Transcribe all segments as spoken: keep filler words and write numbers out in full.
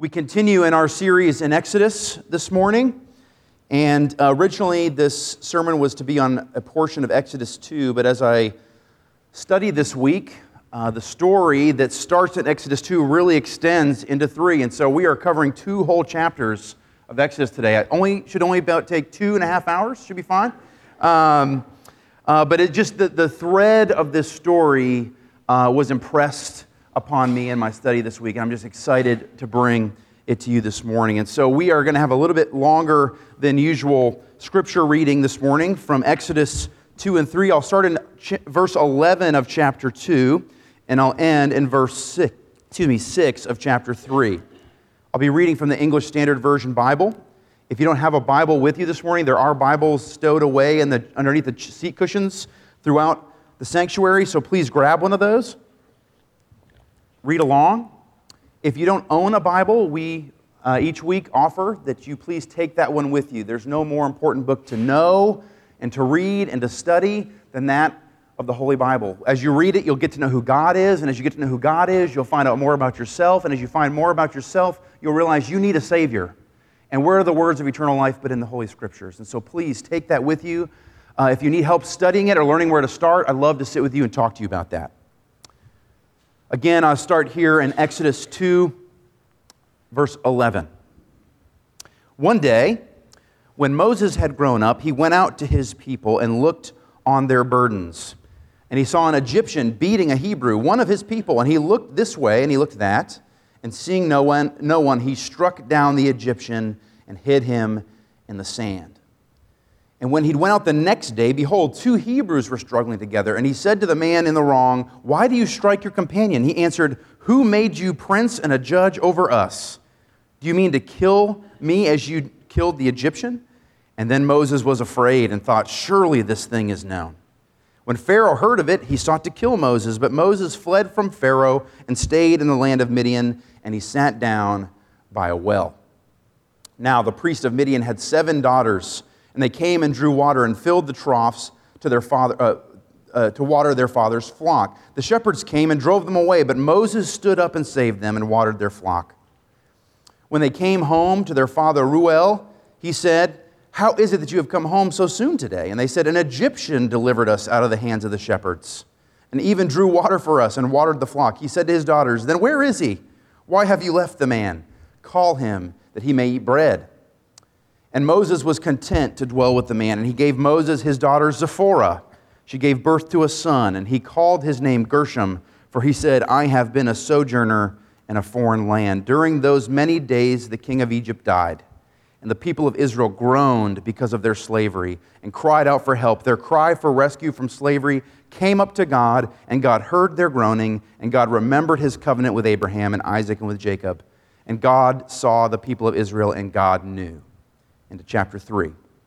We continue in our series in Exodus this morning, and uh, originally this sermon was to be on a portion of Exodus two, but as I studied this week, uh, the story that starts in Exodus two really extends into three, and so we are covering two whole chapters of Exodus today. I only should only about take two and a half hours, should be fine. Um, uh, but it just, the, the thread of this story uh, was impressed upon me in my study this week, and I'm just excited to bring it to you this morning. And so we are going to have a little bit longer than usual scripture reading this morning from Exodus two and three. I'll start in ch- verse eleven of chapter two, and I'll end in verse six, excuse me, six of chapter three. I'll be reading from the English Standard Version Bible. If you don't have a Bible with you this morning, there are Bibles stowed away in the underneath the seat cushions throughout the sanctuary, so please grab one of those. Read along. If you don't own a Bible, we uh, each week offer that you please take that one with you. There's no more important book to know and to read and to study than that of the Holy Bible. As you read it, you'll get to know who God is, and as you get to know who God is, you'll find out more about yourself, and as you find more about yourself, you'll realize you need a Savior. And where are the words of eternal life but in the Holy Scriptures? And so please take that with you. Uh, if you need help studying it or learning where to start, I'd love to sit with you and talk to you about that. Again, I'll start here in Exodus two, verse eleven. One day, when Moses had grown up, he went out to his people and looked on their burdens. And he saw an Egyptian beating a Hebrew, one of his people. And he looked this way and he looked that. And seeing no one, no one, he struck down the Egyptian and hid him in the sand. And when he went out the next day, behold, two Hebrews were struggling together. And he said to the man in the wrong, "Why do you strike your companion?" He answered, "Who made you prince and a judge over us? Do you mean to kill me as you killed the Egyptian?" And then Moses was afraid and thought, "Surely this thing is known." When Pharaoh heard of it, he sought to kill Moses. But Moses fled from Pharaoh and stayed in the land of Midian, and he sat down by a well. Now the priest of Midian had seven daughters, and they came and drew water and filled the troughs to their father uh, uh, to water their father's flock. The shepherds came and drove them away, but Moses stood up and saved them and watered their flock. When they came home to their father Reuel, he said, "How is it that you have come home so soon today?" And they said, "An Egyptian delivered us out of the hands of the shepherds, and even drew water for us and watered the flock." He said to his daughters, "Then where is he? Why have you left the man? Call him that he may eat bread." And Moses was content to dwell with the man, and he gave Moses his daughter Zipporah. She gave birth to a son, and he called his name Gershom, for he said, "I have been a sojourner in a foreign land." During those many days the king of Egypt died, and the people of Israel groaned because of their slavery and cried out for help. Their cry for rescue from slavery came up to God, and God heard their groaning, and God remembered his covenant with Abraham and Isaac and with Jacob. And God saw the people of Israel, and God knew. Into chapter three.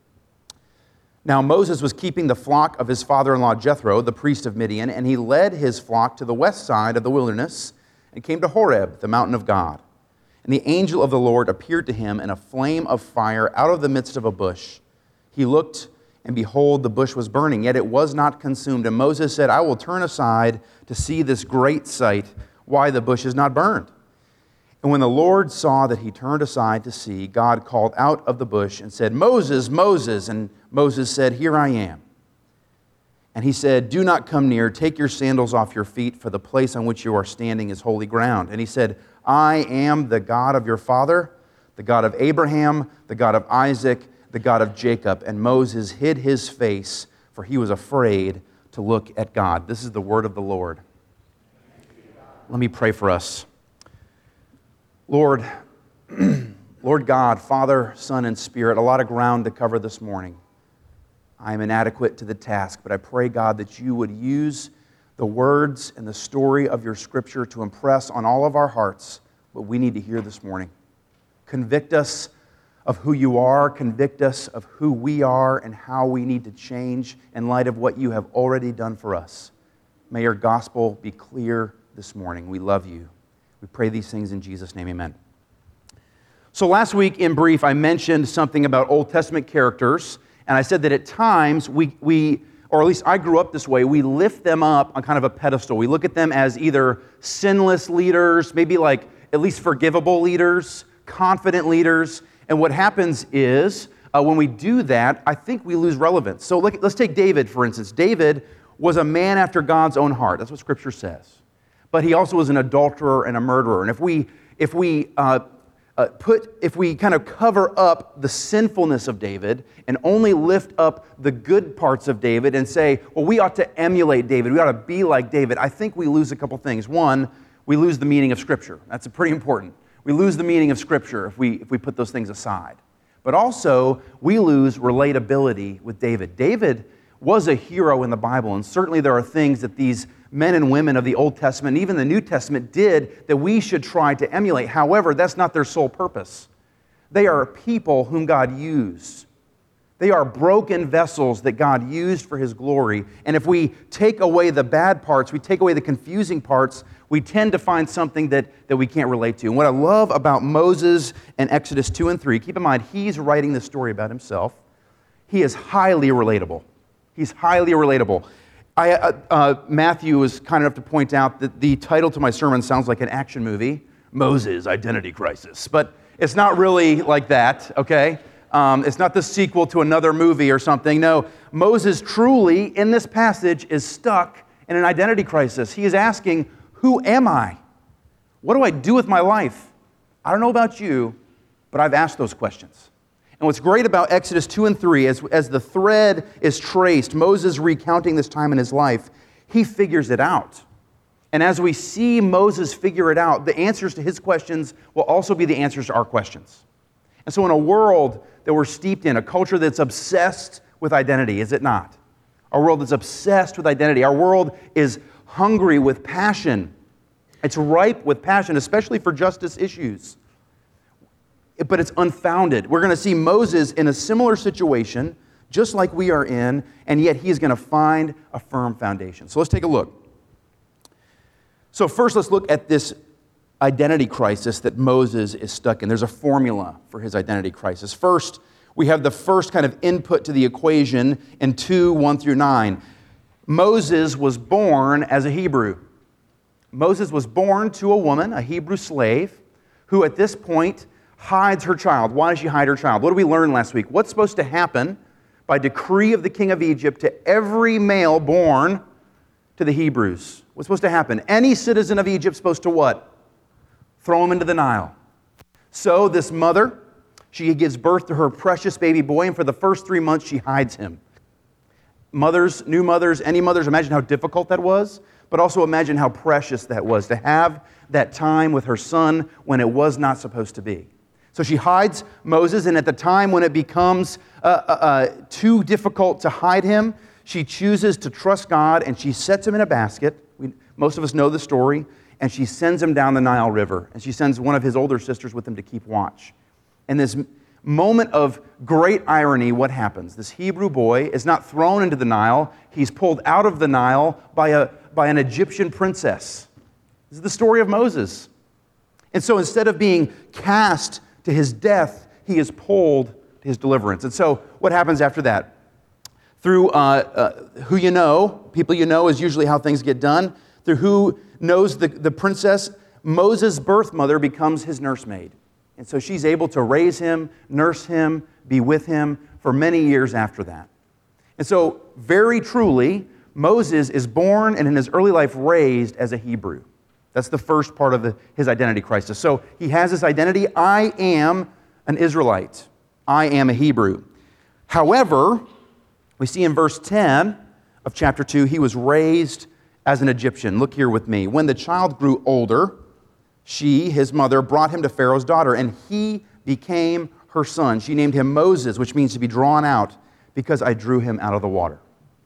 Now Moses was keeping the flock of his father-in-law Jethro, the priest of Midian, and he led his flock to the west side of the wilderness and came to Horeb, the mountain of God. And the angel of the Lord appeared to him in a flame of fire out of the midst of a bush. He looked, and behold, the bush was burning, yet it was not consumed. And Moses said, "I will turn aside to see this great sight, why the bush is not burned." And when the Lord saw that he turned aside to see, God called out of the bush and said, "Moses, Moses." And Moses said, "Here I am." And he said, "Do not come near. Take your sandals off your feet, for the place on which you are standing is holy ground." And he said, "I am the God of your father, the God of Abraham, the God of Isaac, the God of Jacob." And Moses hid his face, for he was afraid to look at God. This is the word of the Lord. Let me pray for us. Lord, Lord God, Father, Son, and Spirit, a lot of ground to cover this morning. I am inadequate to the task, but I pray, God, that you would use the words and the story of your Scripture to impress on all of our hearts what we need to hear this morning. Convict us of who you are, convict us of who we are and how we need to change in light of what you have already done for us. May your gospel be clear this morning. We love you. We pray these things in Jesus' name, amen. So last week, in brief, I mentioned something about Old Testament characters, and I said that at times we, we, or at least I grew up this way, we lift them up on kind of a pedestal. We look at them as either sinless leaders, maybe like at least forgivable leaders, confident leaders. And what happens is, uh, when we do that, I think we lose relevance. So look, let's take David, for instance. David was a man after God's own heart. That's what Scripture says. But he also was an adulterer and a murderer. And if we, if we uh, uh, put, if we kind of cover up the sinfulness of David and only lift up the good parts of David and say, well, we ought to emulate David, we ought to be like David, I think we lose a couple things. One, we lose the meaning of Scripture. That's pretty important. We lose the meaning of Scripture if we, if we put those things aside. But also, we lose relatability with David. David was a hero in the Bible, and certainly there are things that these men and women of the Old Testament, and even the New Testament, did that we should try to emulate. However, that's not their sole purpose. They are people whom God used. They are broken vessels that God used for His glory. And if we take away the bad parts, we take away the confusing parts, we tend to find something that, that we can't relate to. And what I love about Moses and Exodus two and three, keep in mind, he's writing this story about himself. He is highly relatable. He's highly relatable. I, uh, uh, Matthew was kind enough to point out that the title to my sermon sounds like an action movie, Moses, Identity Crisis. But it's not really like that, okay? Um, it's not the sequel to another movie or something. No, Moses truly, in this passage, is stuck in an identity crisis. He is asking, who am I? What do I do with my life? I don't know about you, but I've asked those questions. And what's great about Exodus two and three, as, as the thread is traced, Moses recounting this time in his life, he figures it out. And as we see Moses figure it out, the answers to his questions will also be the answers to our questions. And so in a world that we're steeped in, a culture that's obsessed with identity, is it not? Our world is obsessed with identity. Our world is hungry with passion. It's ripe with passion, especially for justice issues. But it's unfounded. We're going to see Moses in a similar situation, just like we are in, and yet he's going to find a firm foundation. So let's take a look. So first, let's look at this identity crisis that Moses is stuck in. There's a formula for his identity crisis. First, we have the first kind of input to the equation in two, one through nine. Moses was born as a Hebrew. Moses was born to a woman, a Hebrew slave, who at this point hides her child. Why does she hide her child? What did we learn last week? What's supposed to happen by decree of the king of Egypt to every male born to the Hebrews? What's supposed to happen? Any citizen of Egypt is supposed to what? Throw him into the Nile. So this mother, she gives birth to her precious baby boy, and for the first three months she hides him. Mothers, new mothers, any mothers, imagine how difficult that was, but also imagine how precious that was to have that time with her son when it was not supposed to be. So she hides Moses, and at the time when it becomes uh, uh, uh, too difficult to hide him, she chooses to trust God, and she sets him in a basket. We, most of us know the story. And she sends him down the Nile River, and she sends one of his older sisters with him to keep watch. In this moment of great irony, what happens? This Hebrew boy is not thrown into the Nile. He's pulled out of the Nile by, a, by an Egyptian princess. This is the story of Moses. And so instead of being cast to his death, he is pulled to his deliverance. And so what happens after that? Through uh, uh, who you know, people you know is usually how things get done. Through who knows the, the princess, Moses' birth mother becomes his nursemaid. And so she's able to raise him, nurse him, be with him for many years after that. And so, very truly, Moses is born and in his early life raised as a Hebrew. That's the first part of the, his identity crisis. So he has this identity, I am an Israelite. I am a Hebrew. However, we see in verse ten of chapter two, he was raised as an Egyptian. Look here with me. When the child grew older, she, his mother, brought him to Pharaoh's daughter, and he became her son. She named him Moses, which means to be drawn out, because I drew him out of the water.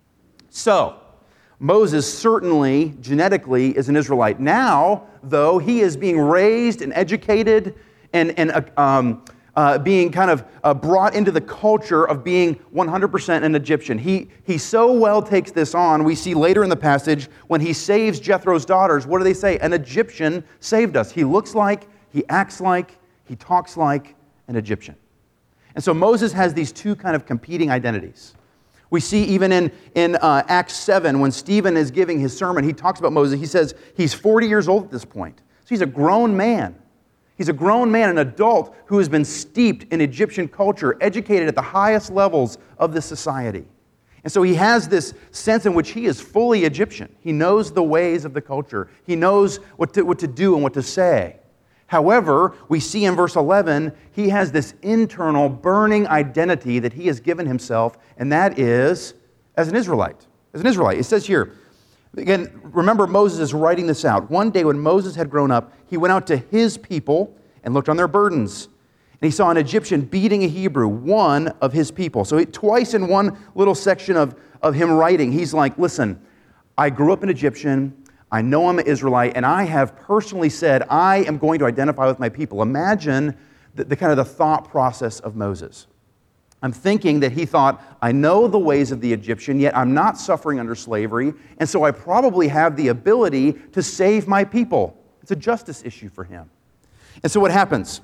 So, Moses certainly, genetically, is an Israelite. Now, though, he is being raised and educated and, and uh, um, uh, being kind of uh, brought into the culture of being one hundred percent an Egyptian. He, he so well takes this on, we see later in the passage, when he saves Jethro's daughters, what do they say? An Egyptian saved us. He looks like, he acts like, he talks like an Egyptian. And so Moses has these two kind of competing identities. We see even in, in uh, Acts seven, when Stephen is giving his sermon, he talks about Moses. He says he's forty years old at this point. So he's a grown man. He's a grown man, an adult who has been steeped in Egyptian culture, educated at the highest levels of this society. And so he has this sense in which he is fully Egyptian. He knows the ways of the culture. He knows what to, what to do and what to say. However, we see in verse eleven, he has this internal burning identity that he has given himself, and that is as an Israelite. As an Israelite. It says here, again, remember Moses is writing this out. One day when Moses had grown up, he went out to his people and looked on their burdens. And he saw an Egyptian beating a Hebrew, one of his people. So he, twice in one little section of, of him writing, he's like, listen, I grew up an Egyptian, I know I'm an Israelite, and I have personally said, I am going to identify with my people. Imagine the, the kind of the thought process of Moses. I'm thinking that he thought, I know the ways of the Egyptian, yet I'm not suffering under slavery, and so I probably have the ability to save my people. It's a justice issue for him. And so what happens?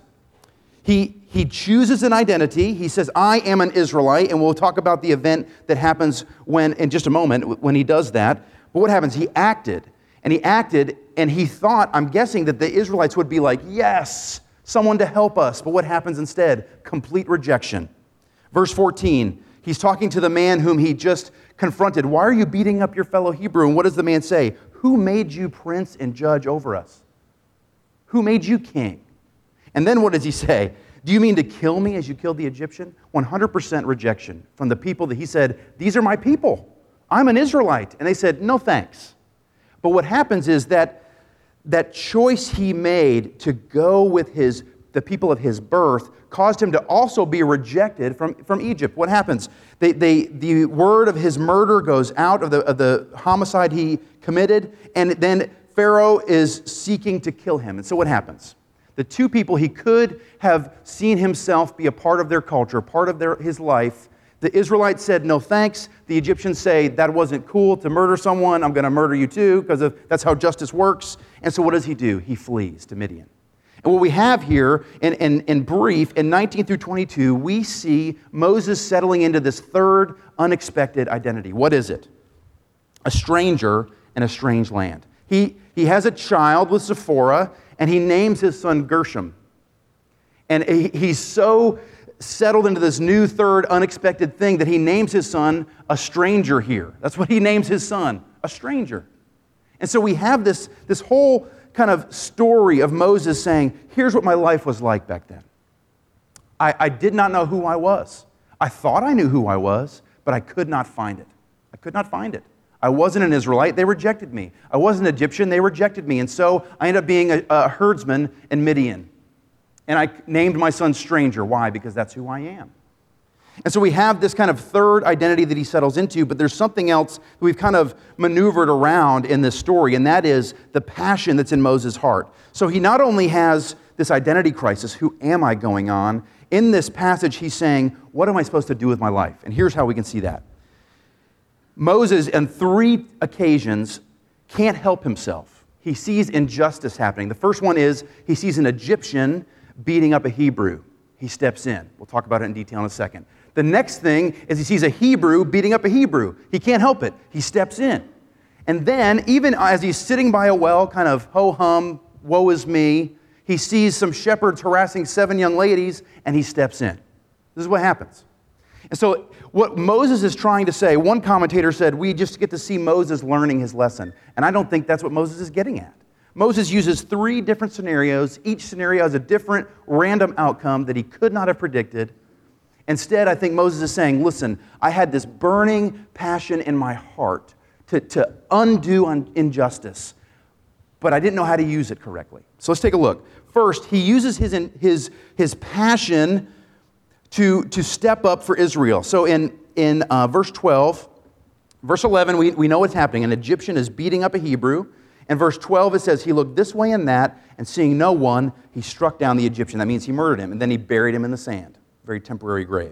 He, he chooses an identity. He says, I am an Israelite, and we'll talk about the event that happens when, in just a moment, when he does that. But what happens? He acted, and he acted, and he thought, I'm guessing that the Israelites would be like, yes, someone to help us. But what happens instead? Complete rejection. Verse fourteen, he's talking to the man whom he just confronted. Why are you beating up your fellow Hebrew? And what does the man say? Who made you prince and judge over us? Who made you king? And then what does he say? Do you mean to kill me as you killed the Egyptian? one hundred percent rejection from the people that he said, these are my people. I'm an Israelite. And they said, no thanks. But what happens is that that choice he made to go with his the people of his birth caused him to also be rejected from, from Egypt. What happens? They, they, the word of his murder goes out of the, of the homicide he committed, and then Pharaoh is seeking to kill him. And so what happens? The two people he could have seen himself be a part of their culture, part of their, his life, the Israelites said, no thanks. The Egyptians say, that wasn't cool to murder someone. I'm going to murder you too, because that's how justice works. And so what does he do? He flees to Midian. And what we have here, in, in, in brief, in nineteen through twenty-two, we see Moses settling into this third unexpected identity. What is it? A stranger in a strange land. He, he has a child with Zipporah, and he names his son Gershom. And he, he's so settled into this new third unexpected thing that he names his son a stranger here. That's what he names his son, a stranger. And so we have this, this whole kind of story of Moses saying, here's what my life was like back then. I, I did not know who I was. I thought I knew who I was, but I could not find it. I could not find it. I wasn't an Israelite. They rejected me. I wasn't Egyptian. They rejected me. And so I ended up being a, a herdsman in Midian. And I named my son Stranger. Why? Because that's who I am. And so we have this kind of third identity that he settles into, but there's something else that we've kind of maneuvered around in this story, and that is the passion that's in Moses' heart. So he not only has this identity crisis, who am I going on? In this passage, he's saying, what am I supposed to do with my life? And here's how we can see that. Moses, on three occasions, can't help himself. He sees injustice happening. The first one is he sees an Egyptian beating up a Hebrew. He steps in. We'll talk about it in detail in a second. The next thing is he sees a Hebrew beating up a Hebrew. He can't help it. He steps in. And then, even as he's sitting by a well, kind of ho-hum, woe is me, he sees some shepherds harassing seven young ladies, and he steps in. This is what happens. And so what Moses is trying to say, one commentator said, we just get to see Moses learning his lesson. And I don't think that's what Moses is getting at. Moses uses three different scenarios. Each scenario has a different random outcome that he could not have predicted. Instead, I think Moses is saying, listen, I had this burning passion in my heart to, to undo injustice, but I didn't know how to use it correctly. So let's take a look. First, he uses his, his, his passion to, to step up for Israel. So in, in uh, verse twelve, verse eleven, we, we know what's happening. An Egyptian is beating up a Hebrew. In verse twelve, it says, he looked this way and that, and seeing no one, he struck down the Egyptian. That means he murdered him, and then he buried him in the sand. Very temporary grave.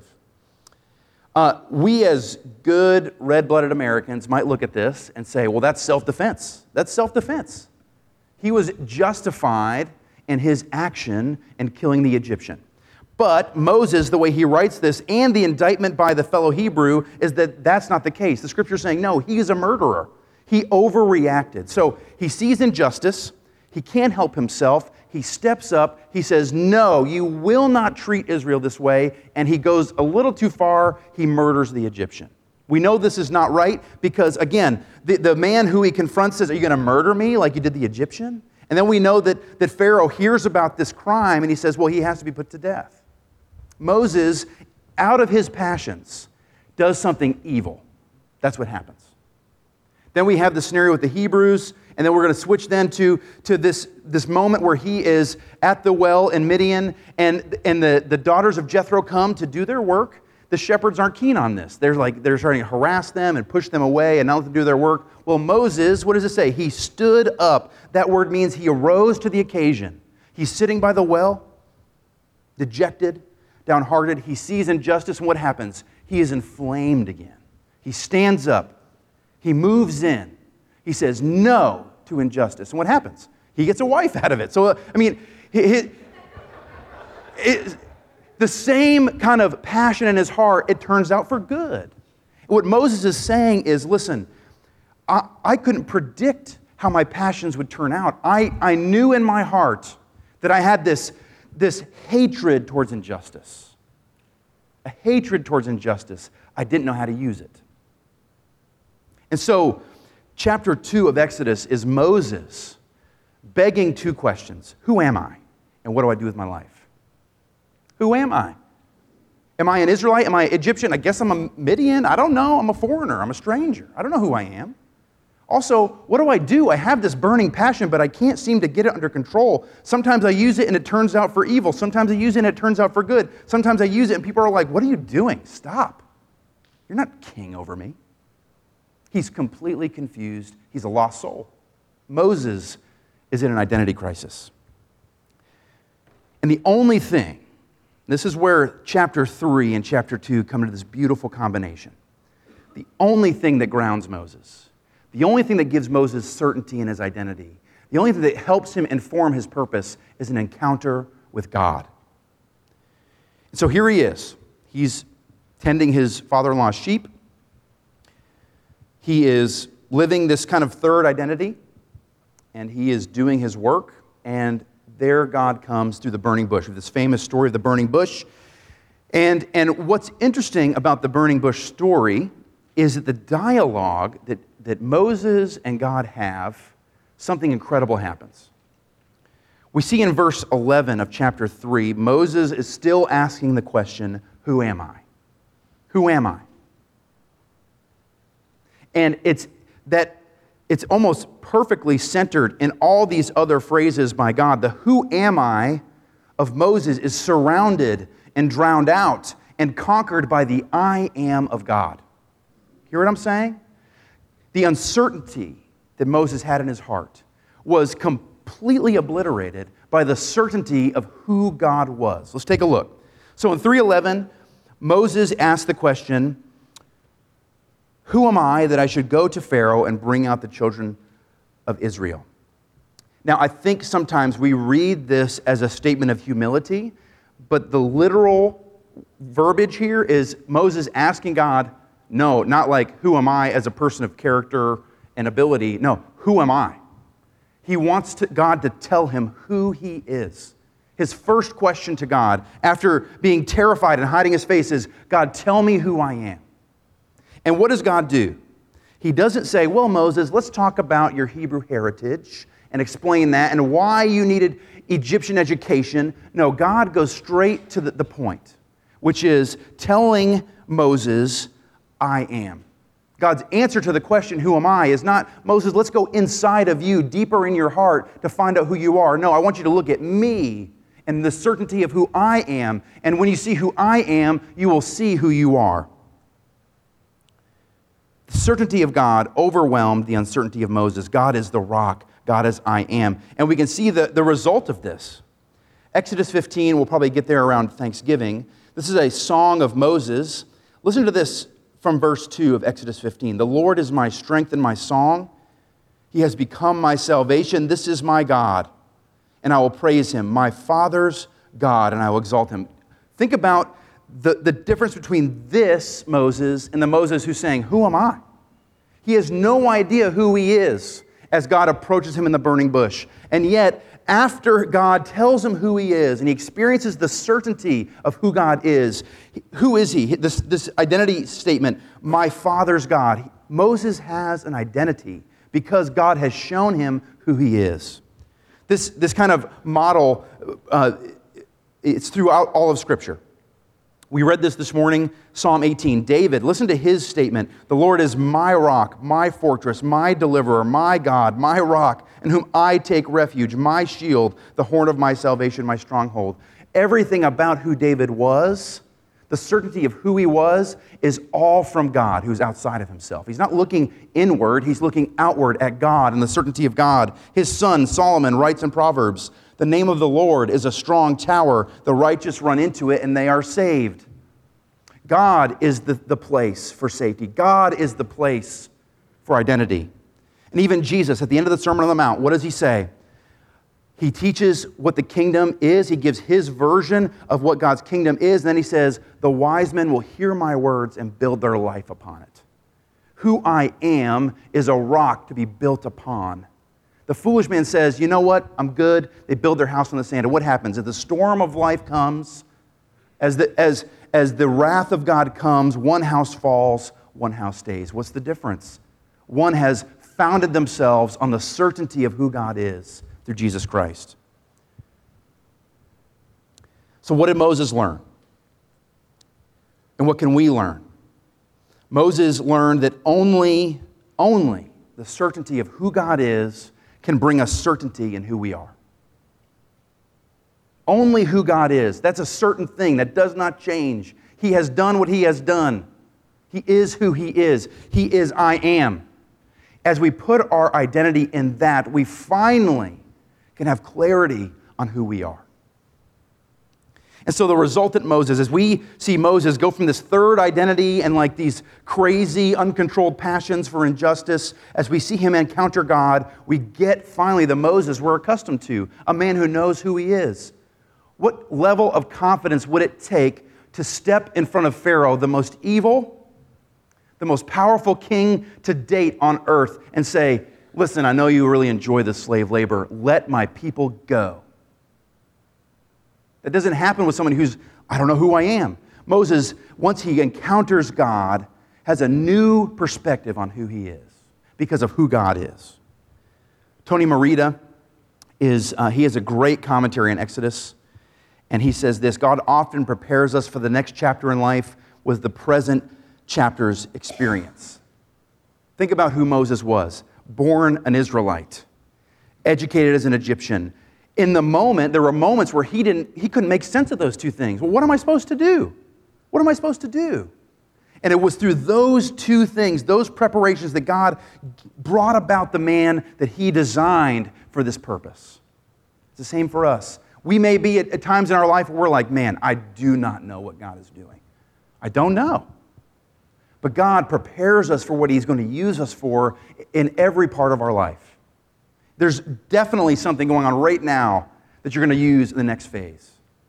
Uh, we as good red-blooded Americans might look at this and say, well, that's self-defense. That's self-defense. He was justified in his action in killing the Egyptian. But Moses, the way he writes this, and the indictment by the fellow Hebrew, is that that's not the case. The scripture is saying, no, he is a murderer. He overreacted. So he sees injustice. He can't help himself. he steps up, he says, no, you will not treat Israel this way, and he goes a little too far, he murders the Egyptian. We know this is not right because, again, the, the man who he confronts says, are you going to murder me like you did the Egyptian? And then we know that, that Pharaoh hears about this crime, and he says, well, he has to be put to death. Moses, out of his passions, does something evil. That's what happens. Then we have the scenario with the Hebrews, and then we're going to switch then to, to this, this moment where he is at the well in Midian, and, and the, the daughters of Jethro come to do their work. The shepherds aren't keen on this. They're like they're starting to harass them and push them away and not let them do their work. Well, Moses, what does it say? He stood up. That word means he arose to the occasion. He's sitting by the well, dejected, downhearted. He sees injustice, and what happens? He is inflamed again. He stands up. He moves in. He says no to injustice. And what happens? He gets a wife out of it. So, uh, I mean, it, it, the same kind of passion in his heart, it turns out for good. What Moses is saying is, listen, I, I couldn't predict how my passions would turn out. I, I knew in my heart that I had this, this hatred towards injustice. A hatred towards injustice. I didn't know how to use it. And so, chapter two of Exodus is Moses begging two questions. Who am I? And what do I do with my life? Who am I? Am I an Israelite? Am I Egyptian? I guess I'm a Midian. I don't know. I'm a foreigner. I'm a stranger. I don't know who I am. Also, what do I do? I have this burning passion, but I can't seem to get it under control. Sometimes I use it and it turns out for evil. Sometimes I use it and it turns out for good. Sometimes I use it and people are like, what are you doing? Stop. You're not king over me. He's completely confused. He's a lost soul. Moses is in an identity crisis. And the only thing, this is where chapter three and chapter two come into this beautiful combination. The only thing that grounds Moses, the only thing that gives Moses certainty in his identity, the only thing that helps him inform his purpose is an encounter with God. And so here he is. He's tending his father-in-law's sheep. He is living this kind of third identity, and he is doing his work, and there God comes through the burning bush, with this famous story of the burning bush. And, and what's interesting about the burning bush story is that the dialogue that, that Moses and God have, something incredible happens. We see in verse eleven of chapter three, Moses is still asking the question, who am I? Who am I? And it's that it's almost perfectly centered in all these other phrases by God. The who am I of Moses is surrounded and drowned out and conquered by the I am of God. Hear what I'm saying? The uncertainty that Moses had in his heart was completely obliterated by the certainty of who God was. Let's take a look. So in three eleven, Moses asked the question, who am I that I should go to Pharaoh and bring out the children of Israel? Now, I think sometimes we read this as a statement of humility, but the literal verbiage here is Moses asking God, no, not like, who am I as a person of character and ability? No, who am I? He wants to, God to tell him who he is. His first question to God, after being terrified and hiding his face, is, God, tell me who I am. And what does God do? He doesn't say, well, Moses, let's talk about your Hebrew heritage and explain that and why you needed Egyptian education. No, God goes straight to the, the point, which is telling Moses, I am. God's answer to the question, who am I, is not, Moses, let's go inside of you, deeper in your heart to find out who you are. No, I want you to look at me and the certainty of who I am. And when you see who I am, you will see who you are. The certainty of God overwhelmed the uncertainty of Moses. God is the rock. God is I am. And we can see the, the result of this. Exodus fifteen, we'll probably get there around Thanksgiving. This is a song of Moses. Listen to this from verse two of Exodus fifteen. The Lord is my strength and my song. He has become my salvation. This is my God, and I will praise him, my Father's God, and I will exalt him. Think about The, the difference between this Moses and the Moses who's saying, who am I? He has no idea who he is as God approaches him in the burning bush. And yet, after God tells him who he is and he experiences the certainty of who God is, who is he? This, this identity statement, my Father's God. Moses has an identity because God has shown him who he is. This, this kind of model, uh, it's throughout all of Scripture. We read this this morning, Psalm eighteen. David, listen to his statement. The Lord is my rock, my fortress, my deliverer, my God, my rock, in whom I take refuge, my shield, the horn of my salvation, my stronghold. Everything about who David was, the certainty of who he was, is all from God, who's outside of himself. He's not looking inward, he's looking outward at God and the certainty of God. His son, Solomon, writes in Proverbs, the name of the Lord is a strong tower. The righteous run into it and they are saved. God is the, the place for safety. God is the place for identity. And even Jesus, at the end of the Sermon on the Mount, what does he say? He teaches what the kingdom is. He gives his version of what God's kingdom is. And then he says, the wise men will hear my words and build their life upon it. Who I am is a rock to be built upon. The foolish man says, you know what, I'm good. They build their house on the sand. And what happens? If the storm of life comes, as the, as, as the wrath of God comes, one house falls, one house stays. What's the difference? One has founded themselves on the certainty of who God is through Jesus Christ. So what did Moses learn? And what can we learn? Moses learned that only, only the certainty of who God is can bring us certainty in who we are. Only who God is. That's a certain thing that does not change. He has done what he has done. He is who he is. He is I am. As we put our identity in that, we finally can have clarity on who we are. And so the resultant Moses, as we see Moses go from this third identity and like these crazy, uncontrolled passions for injustice, as we see him encounter God, we get finally the Moses we're accustomed to, a man who knows who he is. What level of confidence would it take to step in front of Pharaoh, the most evil, the most powerful king to date on earth, and say, listen, I know you really enjoy this slave labor. Let my people go. That doesn't happen with someone who's, I don't know who I am. Moses, once he encounters God, has a new perspective on who he is because of who God is. Tony Merida, is, uh, he has a great commentary on Exodus, and he says this, God often prepares us for the next chapter in life with the present chapter's experience. Think about who Moses was. Born an Israelite, educated as an Egyptian. In the moment, there were moments where he didn't, he couldn't make sense of those two things. Well, what am I supposed to do? What am I supposed to do? And it was through those two things, those preparations, that God brought about the man that he designed for this purpose. It's the same for us. We may be at, at times in our life where we're like, man, I do not know what God is doing. I don't know. But God prepares us for what he's going to use us for in every part of our life. There's definitely something going on right now that you're going to use in the next phase.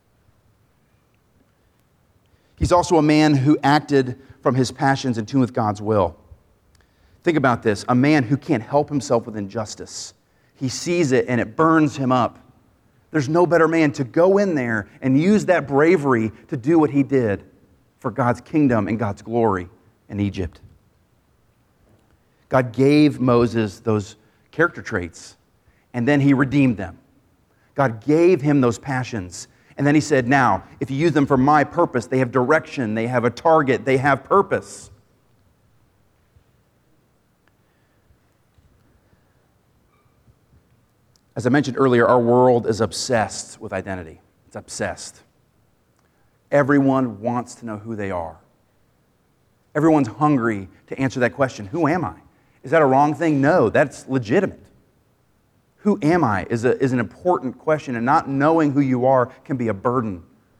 He's also a man who acted from his passions in tune with God's will. Think about this, a man who can't help himself with injustice. He sees it and it burns him up. There's no better man to go in there and use that bravery to do what he did for God's kingdom and God's glory in Egypt. God gave Moses those character traits, and then he redeemed them. God gave him those passions, and then he said, now, if you use them for my purpose, they have direction, they have a target, they have purpose. As I mentioned earlier, our world is obsessed with identity. It's obsessed. Everyone wants to know who they are. Everyone's hungry to answer that question, who am I? Is that a wrong thing? No, that's legitimate. Who am I is, a, is an important question, and not knowing who you are can be a burden.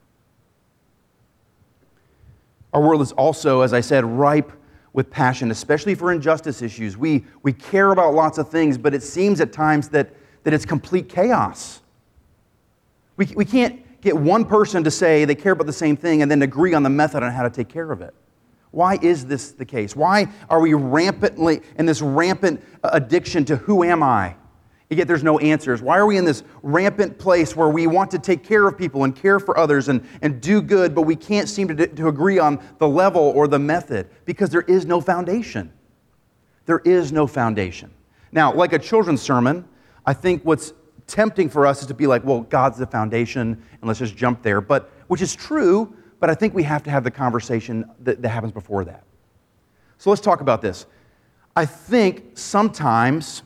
Our world is also, as I said, ripe with passion, especially for injustice issues. We, we care about lots of things, but it seems at times that, that it's complete chaos. We, we can't get one person to say they care about the same thing and then agree on the method on how to take care of it. Why is this the case? Why are we rampantly in this rampant addiction to who am I? And yet there's no answers. Why are we in this rampant place where we want to take care of people and care for others and, and do good, but we can't seem to, to agree on the level or the method? Because there is no foundation. There is no foundation. Now, like a children's sermon, I think what's tempting for us is to be like, well, God's the foundation, and let's just jump there. But which is true, but I think we have to have the conversation that, that happens before that. So let's talk about this. I think sometimes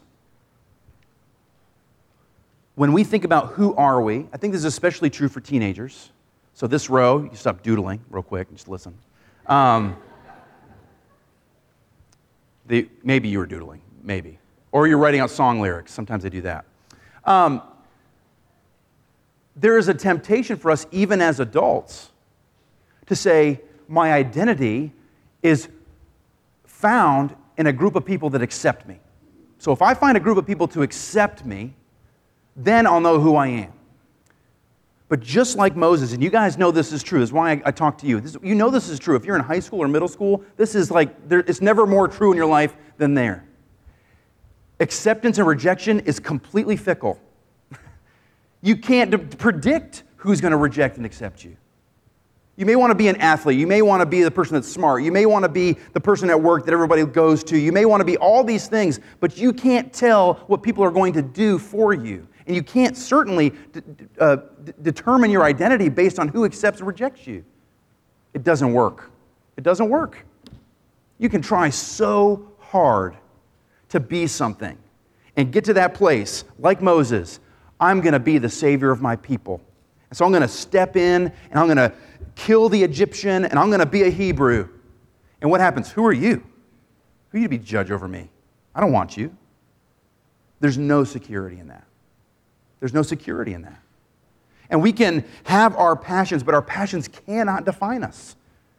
when we think about who are we, I think this is especially true for teenagers. So this row, you stop doodling real quick and just listen. Um, the, maybe you were doodling, maybe. Or you're writing out song lyrics. Sometimes they do that. Um, there is a temptation for us, even as adults, to say, my identity is found in a group of people that accept me. So if I find a group of people to accept me, then I'll know who I am. But just like Moses, and you guys know this is true, this is why I, I talk to you. This, you know this is true. If you're in high school or middle school, this is like, there, it's never more true in your life than there. Acceptance and rejection is completely fickle. You can't d- predict who's going to reject and accept you. You may want to be an athlete. You may want to be the person that's smart. You may want to be the person at work that everybody goes to. You may want to be all these things, but you can't tell what people are going to do for you. And you can't certainly d- uh, d- determine your identity based on who accepts or rejects you. It doesn't work. It doesn't work. You can try so hard to be something and get to that place, like Moses, I'm going to be the savior of my people. And so I'm going to step in and I'm going to kill the Egyptian and I'm going to be a Hebrew. And what happens? Who are you? Who are you to be judge over me? I don't want you. There's no security in that. There's no security in that. And we can have our passions, but our passions cannot define us.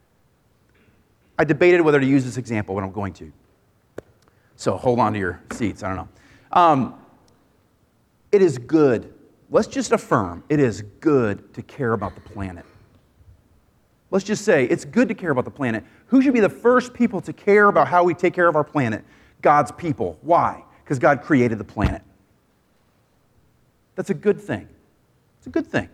I debated whether to use this example, but I'm going to. So hold on to your seats. I don't know. Um, it is good. Let's just affirm it is good to care about the planet. Let's just say it's good to care about the planet. Who should be the first people to care about how we take care of our planet? God's people. Why? Because God created the planet. That's a good thing. It's a good thing.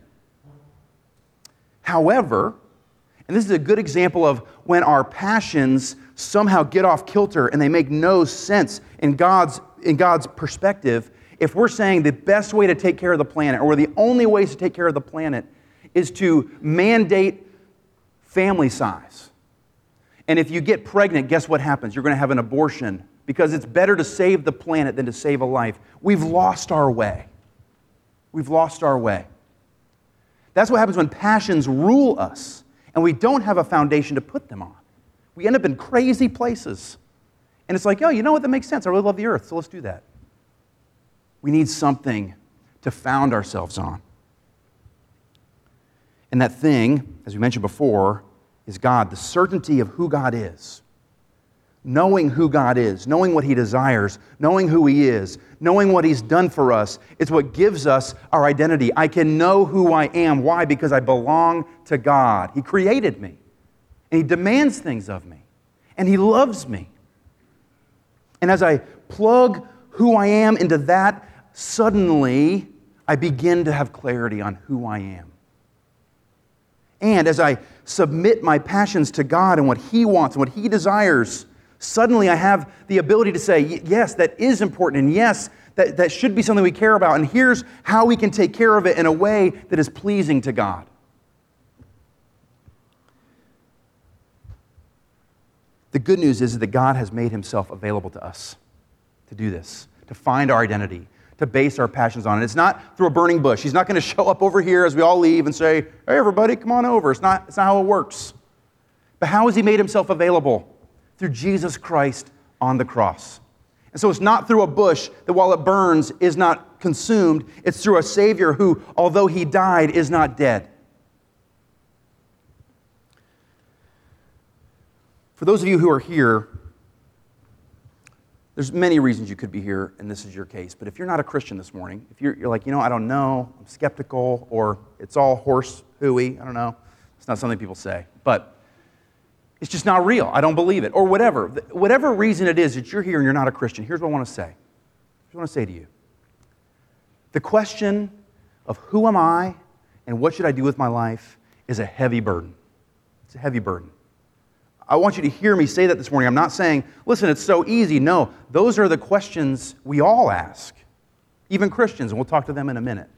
However, and this is a good example of when our passions somehow get off kilter and they make no sense in God's, in God's perspective, if we're saying the best way to take care of the planet, or the only ways to take care of the planet, is to mandate family size. And if you get pregnant, guess what happens? You're going to have an abortion because it's better to save the planet than to save a life. We've lost our way. We've lost our way. That's what happens when passions rule us and we don't have a foundation to put them on. We end up in crazy places. And it's like, oh, you know what? That makes sense. I really love the earth, so let's do that. We need something to found ourselves on. And that thing, as we mentioned before, is God, the certainty of who God is. Knowing who God is, knowing what He desires, knowing who He is, knowing what He's done for us, it's what gives us our identity. I can know who I am. Why? Because I belong to God. He created me. And He demands things of me. And He loves me. And as I plug who I am into that, suddenly I begin to have clarity on who I am. And as I submit my passions to God and what He wants and what He desires, suddenly I have the ability to say, yes, that is important, and yes, that, that should be something we care about, and here's how we can take care of it in a way that is pleasing to God. The good news is that God has made Himself available to us to do this, to find our identity, to base our passions on it. It's not through a burning bush. He's not going to show up over here as we all leave and say, hey, everybody, come on over. It's not, it's not how it works. But how has He made Himself available? Through Jesus Christ on the cross. And so it's not through a bush that while it burns is not consumed. It's through a Savior who, although He died, is not dead. For those of you who are here, there's many reasons you could be here, and this is your case. But if you're not a Christian this morning, if you're, you're like, you know, I don't know, I'm skeptical, or it's all horse hooey, I don't know. It's not something people say. But it's just not real. I don't believe it. Or whatever. Whatever reason it is that you're here and you're not a Christian, here's what I want to say. Here's what I want to say to you. The question of who am I and what should I do with my life is a heavy burden. It's a heavy burden. I want you to hear me say that this morning. I'm not saying, listen, it's so easy. No, those are the questions we all ask, even Christians, and we'll talk to them in a minute.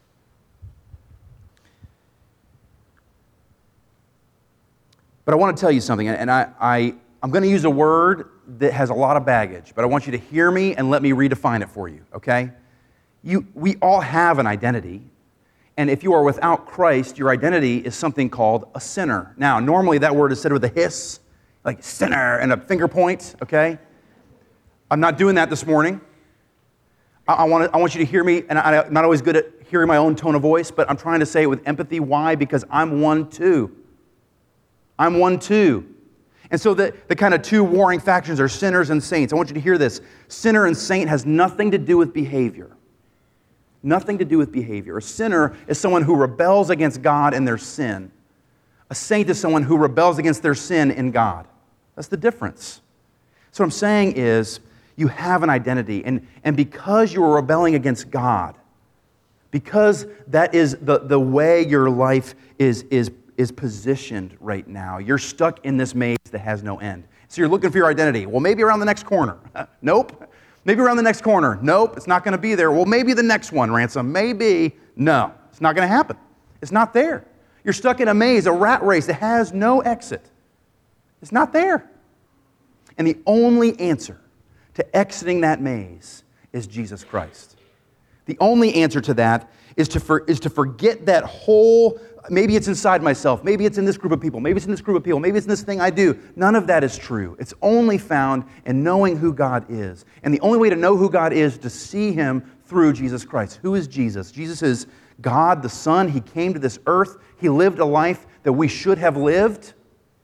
But I want to tell you something, and I, I, I'm going to use a word that has a lot of baggage, but I want you to hear me and let me redefine it for you, okay? You, we all have an identity, and if you are without Christ, your identity is something called a sinner. Now, normally that word is said with a hiss, like sinner and a finger point, okay? I'm not doing that this morning. I, I, want, to, I want you to hear me, and I, I'm not always good at hearing my own tone of voice, but I'm trying to say it with empathy. Why? Because I'm one too. I'm one too. And so the, the kind of two warring factions are sinners and saints. I want you to hear this. Sinner and saint has nothing to do with behavior. Nothing to do with behavior. A sinner is someone who rebels against God in their sin. A saint is someone who rebels against their sin in God. That's the difference. So what I'm saying is, you have an identity, and, and because you are rebelling against God, because that is the, the way your life is, is is positioned right now. You're stuck in this maze that has no end. So you're looking for your identity. Well, maybe around the next corner. Nope. Maybe around the next corner. Nope, it's not going to be there. Well, maybe the next one, Ransom. Maybe. No, it's not going to happen. It's not there. You're stuck in a maze, a rat race that has no exit. It's not there. And the only answer to exiting that maze is Jesus Christ. The only answer to that is to, for, is to forget that whole, maybe it's inside myself, maybe it's in this group of people, maybe it's in this group of people, maybe it's in this thing I do. None of that is true. It's only found in knowing who God is. And the only way to know who God is is to see Him through Jesus Christ. Who is Jesus? Jesus is God the Son. He came to this earth. He lived a life that we should have lived.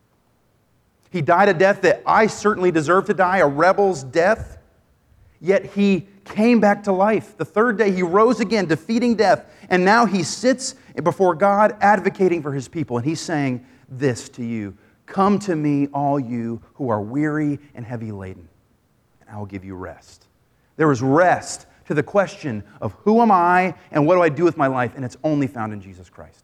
He died a death that I certainly deserve to die, a rebel's death. Yet He came back to life. The third day He rose again, defeating death. And now He sits before God advocating for His people. And He's saying this to you: come to me, all you who are weary and heavy laden, and I will give you rest. There is rest to the question of who am I and what do I do with my life? And it's only found in Jesus Christ.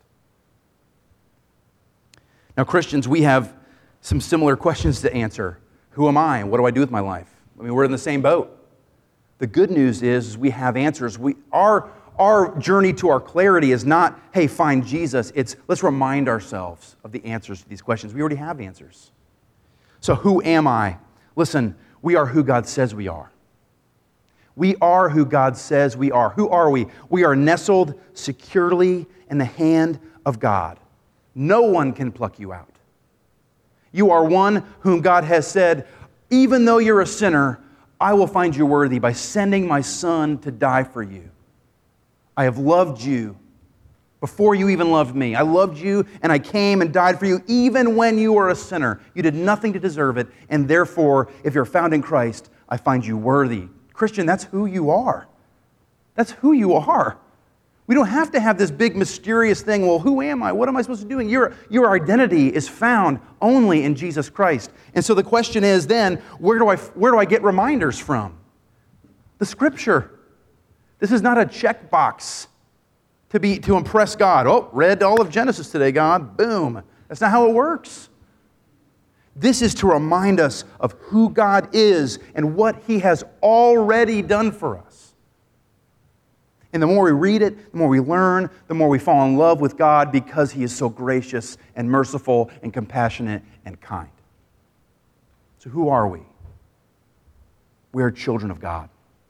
Now, Christians, we have some similar questions to answer. Who am I and what do I do with my life? I mean, we're in the same boat. The good news is we have answers. We, our, our journey to our clarity is not, hey, find Jesus. It's let's remind ourselves of the answers to these questions. We already have answers. So who am I? Listen, we are who God says we are. We are who God says we are. Who are we? We are nestled securely in the hand of God. No one can pluck you out. You are one whom God has said, even though you're a sinner, I will find you worthy by sending my Son to die for you. I have loved you before you even loved me. I loved you and I came and died for you even when you were a sinner. You did nothing to deserve it, and therefore, if you're found in Christ, I find you worthy. Christian, that's who you are. That's who you are. We don't have to have this big mysterious thing, well, who am I? What am I supposed to be doing? Your, your identity is found only in Jesus Christ. And so the question is then, where do I, where do I get reminders from? The Scripture. This is not a checkbox to be to impress God. Oh, read all of Genesis today, God. Boom. That's not how it works. This is to remind us of who God is and what He has already done for us. And the more we read it, the more we learn, the more we fall in love with God because He is so gracious and merciful and compassionate and kind. So who are we? We are children of God.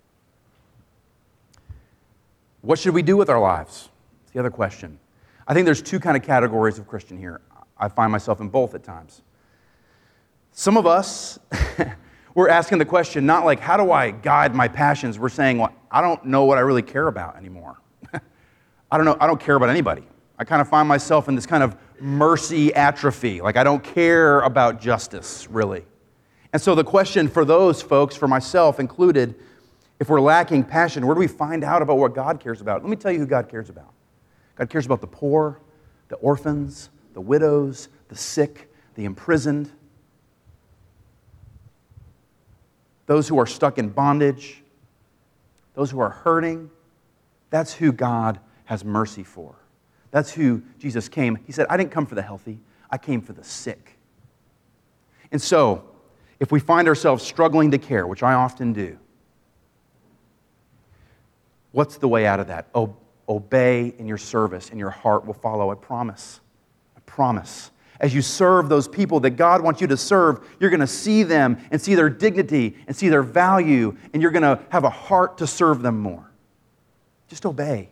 What should we do with our lives? That's the other question. I think there's two kind of categories of Christian here. I find myself in both at times. Some of us, we're asking the question, not like, how do I guide my passions? We're saying, well, I don't know what I really care about anymore. I don't know, I don't care about anybody. I kind of find myself in this kind of mercy atrophy. Like, I don't care about justice, really. And so the question for those folks, for myself included, if we're lacking passion, where do we find out about what God cares about? Let me tell you who God cares about. God cares about the poor, the orphans, the widows, the sick, the imprisoned, those who are stuck in bondage, those who are hurting, That's who God has mercy for. That's who Jesus came. He said, I didn't come for the healthy. I came for the sick. And so, if we find ourselves struggling to care, which I often do, what's the way out of that? O- obey in your service, and your heart will follow. I promise. I promise. As you serve those people that God wants you to serve, you're going to see them and see their dignity and see their value, and you're going to have a heart to serve them more. Just obey.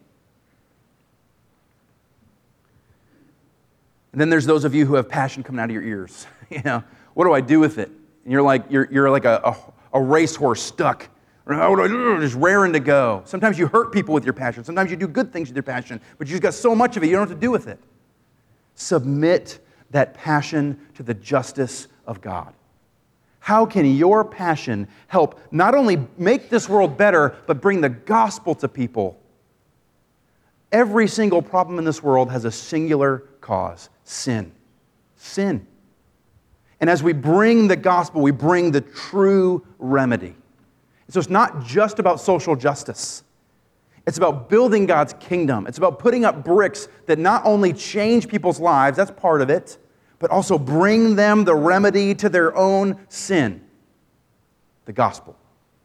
And then there's those of you who have passion coming out of your ears. You know, what do I do with it? And you're like you're you're like a, a, a racehorse stuck, just raring to go. Sometimes you hurt people with your passion. Sometimes you do good things with your passion, but you just got so much of it, you don't know what to do with it. Submit that passion to the justice of God. How can your passion help not only make this world better, but bring the gospel to people? Every single problem in this world has a singular cause: sin. Sin. And as we bring the gospel, we bring the true remedy. So it's not just about social justice. It's about building God's kingdom. It's about putting up bricks that not only change people's lives, that's part of it, but also bring them the remedy to their own sin: the gospel.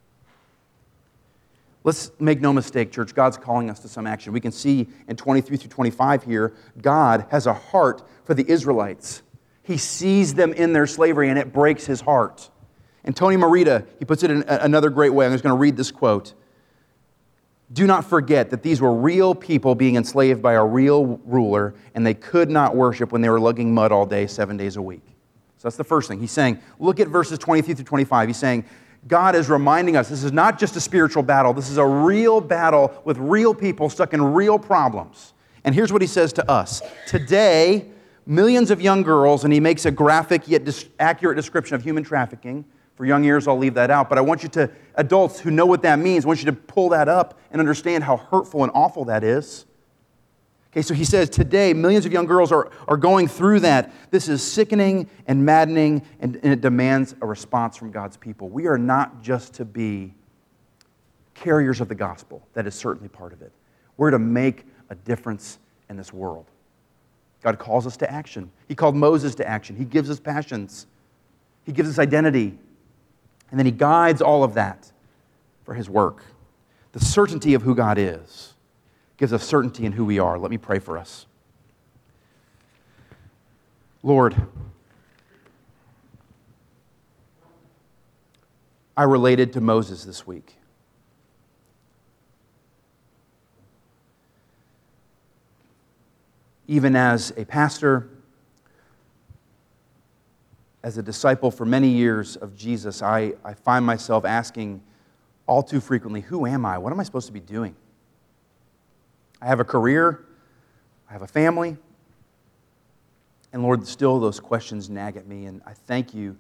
Let's make no mistake, church, God's calling us to some action. We can see in twenty-three through twenty-five here, God has a heart for the Israelites. He sees them in their slavery, and it breaks his heart. And Tony Merida, he puts it in another great way. I'm just going to read this quote. Do not forget that these were real people being enslaved by a real ruler, and they could not worship when they were lugging mud all day, seven days a week. So that's the first thing. He's saying, look at verses twenty-three through twenty-five. He's saying, God is reminding us this is not just a spiritual battle. This is a real battle with real people stuck in real problems. And here's what he says to us. Today, millions of young girls, and he makes a graphic yet dis- accurate description of human trafficking. For young ears, I'll leave that out. But I want you to, adults who know what that means, I want you to pull that up and understand how hurtful and awful that is. Okay, so he says, today, millions of young girls are, are going through that. This is sickening and maddening, and, and it demands a response from God's people. We are not just to be carriers of the gospel. That is certainly part of it. We're to make a difference in this world. God calls us to action. He called Moses to action. He gives us passions. He gives us identity. And then he guides all of that for his work. The certainty of who God is gives us certainty in who we are. Let me pray for us. Lord, I related to Moses this week. Even as a pastor, as a disciple for many years of Jesus, I, I find myself asking all too frequently, who am I? What am I supposed to be doing? I have a career, I have a family, and Lord, still those questions nag at me, and I thank you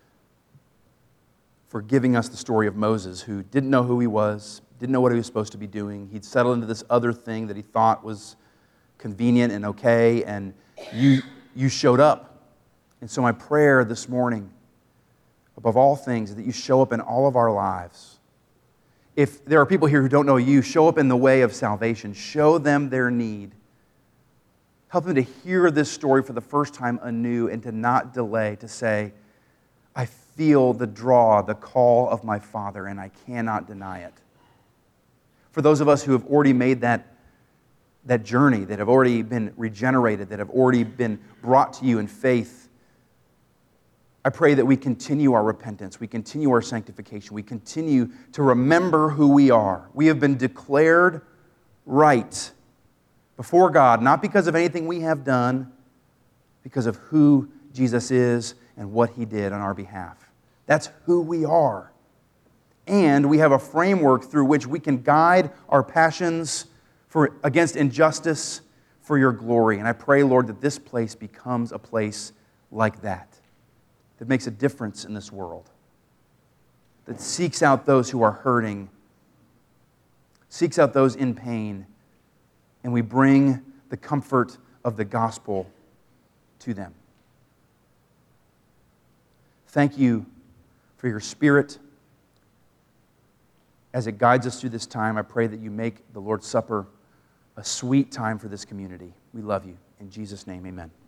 for giving us the story of Moses, who didn't know who he was, didn't know what he was supposed to be doing. He'd settled into this other thing that he thought was convenient and okay, and you, you showed up. And so my prayer this morning, above all things, is that you show up in all of our lives. If there are people here who don't know you, show up in the way of salvation. Show them their need. Help them to hear this story for the first time anew and to not delay, to say, I feel the draw, the call of my Father, and I cannot deny it. For those of us who have already made that, that journey, that have already been regenerated, that have already been brought to you in faith, I pray that we continue our repentance, we continue our sanctification, we continue to remember who we are. We have been declared right before God, not because of anything we have done, because of who Jesus is and what He did on our behalf. That's who we are. And we have a framework through which we can guide our passions for, against injustice for your glory. And I pray, Lord, that this place becomes a place like that, that makes a difference in this world, that seeks out those who are hurting, seeks out those in pain, and we bring the comfort of the gospel to them. Thank you for your Spirit as it guides us through this time, I pray that you make the Lord's Supper a sweet time for this community. We love you. In Jesus' name, amen.